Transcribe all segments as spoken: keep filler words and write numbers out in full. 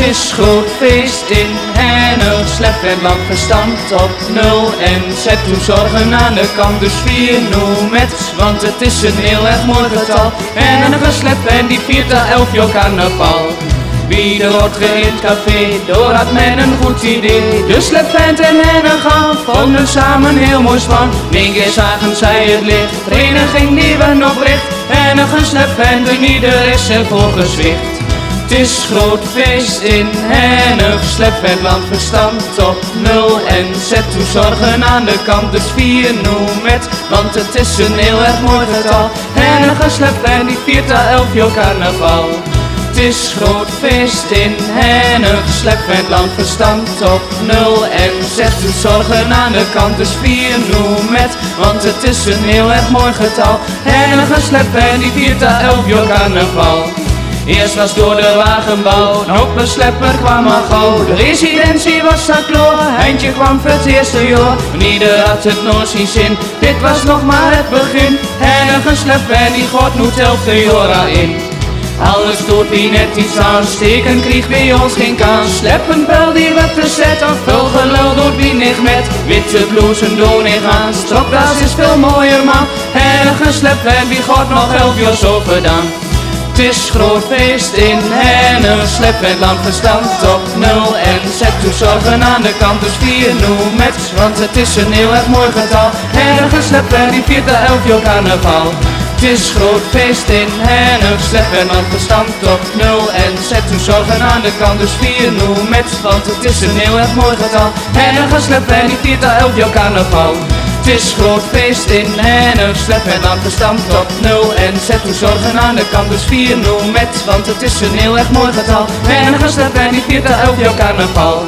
is groot feest in Hennig, slep en lang verstand op nul. En zet uw zorgen aan de kant, dus vier nul met, want het is een heel erg mooi getal. Hennig slep en die viert daar elf jaar carnaval. Wie er wordt ge in het café, door had men een goed idee. Dus Slepvent en Hennig vonden samen heel mooi span. Eén keer zagen zij het licht, vereniging die we nog richt. Hennig en Slepvent en ieder is ervoor gezwicht. Het is groot feest in Hennig, Slepvent land verstand op nul. En zet uw zorgen aan de kant, dus vier nul met, want het is een heel erg mooi getal. Hennig en Slepvent die viert daar elf jaar carnaval. Het is groot feest in Hennig, Slepvent land verstand op nul. En zet uw zorgen aan de kant, dus vier nul met, want het is een heel erg mooi getal. Hennig en Slepvent die viert daar elf jaar carnaval. Eerst was door de wagenbouw, een hoppe slepper kwam al gauw. De residentie was al klaar, eindje kwam voor het eerste jaar. Ieder had het nog zien zin, dit was nog maar het begin. Hennig en Slepvent die god nu het elfde jaar in. Alles doet wie net iets aan, steken kreeg bij ons geen kans. Sleppenpel die werd verzet, of veel gelul doet wie niet met. Witte blouse doen niet aan, stropdas is veel mooier man. Hennig en Slepvent wie god nog elf jaar zo gedaan. Het is groot feest in Hennig, Slepvent land verstand op nul. En zet uw zorgen aan de kant, dus vier nul met, want het is een heel erg mooi getal. Hennig en Slepvent die viert daar elf jaar carnaval. Het is groot feest in Hennig, Slepvent land verstand op nul. En zet uw zorgen aan de kant, dus vier nul met, want het is een heel erg mooi getal. Hennig en Slepvent die viert daar elf jaar carnaval. Het is groot feest in Hennig, Slepvent land verstand op nul. En zet uw zorgen aan de kant, dus vier nul met, want het is een heel erg mooi getal. Hennig en Slepvent die viert daar elf jaar carnaval.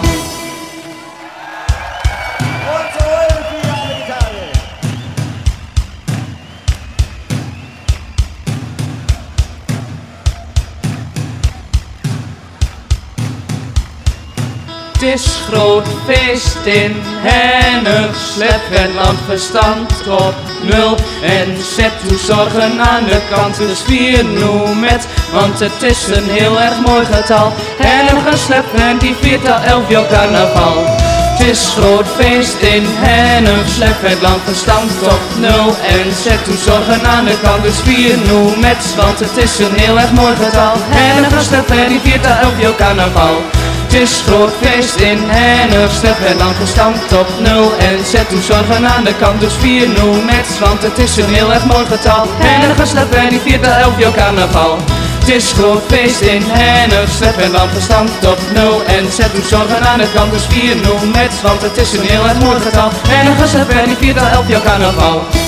Het is groot feest in Hennig, Slepvent land verstand op nul. En zet uw zorgen aan de kant, dus vier nul met, want het is een heel erg mooi getal. Hennig en Slepvent die viert al elf jaar carnaval. Het is groot feest in Hennig, Slepvent land verstand op nul. En zet uw zorgen aan de kant, dus vier nul met, want het is een heel erg mooi getal. Hennig en Slepvent die viert al elf jaar carnaval. Het is groot feest in Hennig, Slepvent land verstand op nul. En zet uw zorgen aan de kant, dus vier nul met, want het is een heel erg mooi getal. Hennig en Slepvent die viert al elf jaar carnaval. Het is groot feest in Hennig, Slepvent land verstand op nul. En zet uw zorgen aan de kant, dus vier nul met, want het is een heel erg mooi getal. Hennig en Slepvent die viert al elf jaar carnaval.